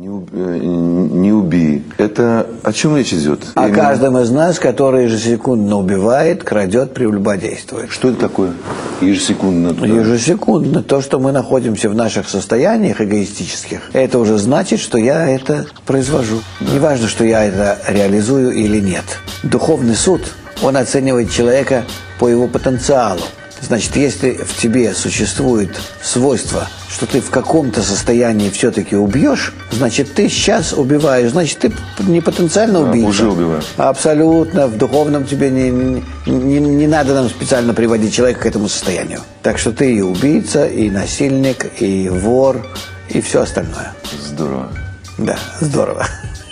Не убей. Это о чем речь идет? О каждом из нас, который ежесекундно убивает, крадет, прелюбодействует. Что это такое? Ежесекундно? Ежесекундно. То, что мы находимся в наших состояниях эгоистических, это уже значит, что я это произвожу. Неважно, что я это реализую или нет. Духовный суд, он оценивает человека по его потенциалу. Значит, если в тебе существует свойство, что ты в каком-то состоянии все-таки убьешь, значит, ты сейчас убиваешь, значит, ты не потенциально убийца. Уже убиваешь. Абсолютно. В духовном тебе не надо нам специально приводить человека к этому состоянию. Так что ты и убийца, и насильник, и вор, и все остальное. Здорово. Да, здорово.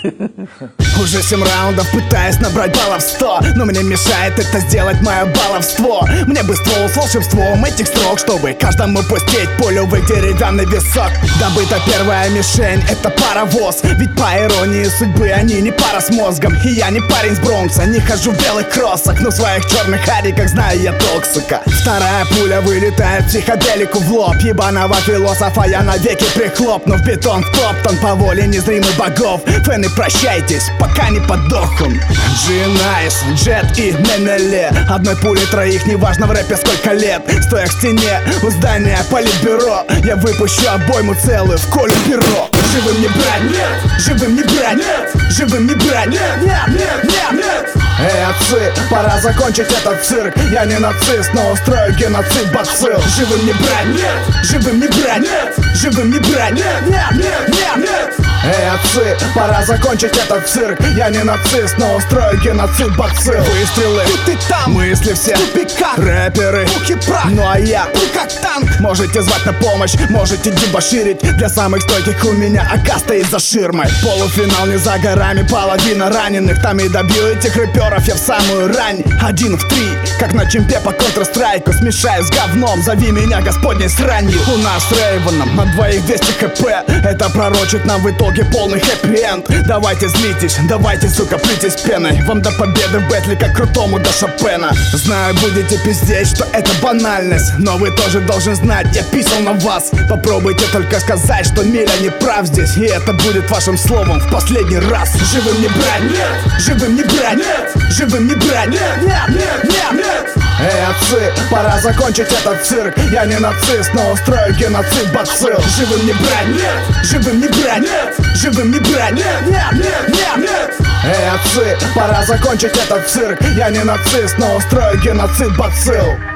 Уже 7 раундов пытаюсь набрать баллов 100, но мне мешает это сделать мое баловство. Мне бы ствол с волшебством этих строк, чтобы каждому пустить пулю в деревянный висок. Добыта первая мишень, это паровоз. Ведь по иронии судьбы они не пара с мозгом. И я не парень с Бронкса, не хожу в белых кроссах, но в своих черных хариках знаю я токсика. Вторая пуля вылетает психоделику в лоб. Ебаного философа я навеки прихлопну в бетон втоптан по воле незримых богов. Фэны, прощайтесь, пока не подохну. G-Nice, Джет и Менеле. Одной пули троих, неважно в рэпе сколько лет. Стоя к стене у здания политбюро, я выпущу обойму целую в колю перо. Живым не брать, нет, живым не брать, нет, живым не брать, нет, нет, нет, нет, нет. Эй, отцы, пора закончить этот цирк. Я не нацист, но устрою геноцид бацилл. Живым не брать, нет, живым не брать, нет, живым не брать, нет, нет, нет, нет, нет. Эй, отцы, пора закончить этот цирк. Я не нацист, но устрою геноцид бацилл. Выстрелы, тут и там, мысли все в тупиках. Рэперы, пуки прах, ну а я как танк. Можете звать на помощь, можете дебоширить. Для самых стойких у меня АК стоит за ширмой. Полуфинал не за горами, половина раненых. Там и добью этих рэперов я в самую рань. 1 в 3, как на чемпе по контр-страйку. Смешаю с говном, зови меня господней сранью. У нас с Рейвеном на двоих 200 хп. Это пророчит нам в итоге полный хэппи-энд. Давайте злитесь, давайте, сука, плитесь пеной. Вам до победы в бэтле, как крутому до Шопена. Знаю, будете пиздеть, что это банальность, но вы тоже должен знать, я писал на вас. Попробуйте только сказать, что Миля не прав здесь, и это будет вашим словом в последний раз. Живым не брать, нет, живым не брать, нет, живым не брать, нет, нет, нет, нет, нет. Эй, отцы, пора закончить этот цирк. Я не нацист, но устрою геноцид бацилл. Живым не брать, нет, живым не брать, нет, живым не брать, нет, нет, нет, нет, нет. Эй, отцы, пора закончить этот цирк. Я не нацист, но устрою геноцид бацилл.